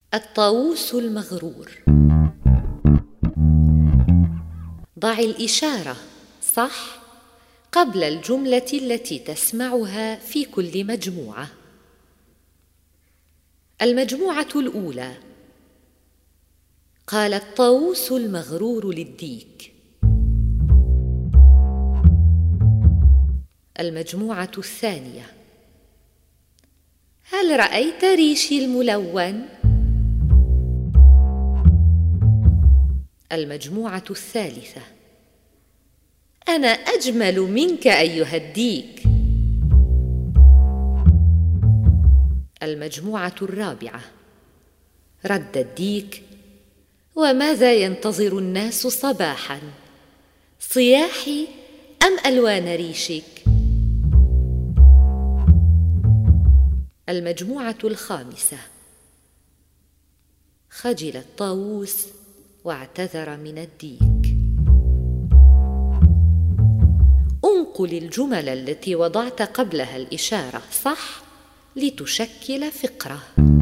الطاووس المغرور. ضع الإشارة صح قبل الجملة التي تسمعها في كل مجموعة. المجموعة الأولى: قال الطاووس المغرور للديك. المجموعة الثانية: هل رأيت ريشي الملون؟ المجموعة الثالثة: أنا أجمل منك أيها الديك. المجموعة الرابعة: رد الديك: وماذا ينتظر الناس صباحا؟ صياحي أم ألوان ريشك؟ المجموعة الخامسة: خجل الطاووس واعتذر من الديك. انقل الجمل التي وضعت قبلها الإشارة صح لتشكل فقرة.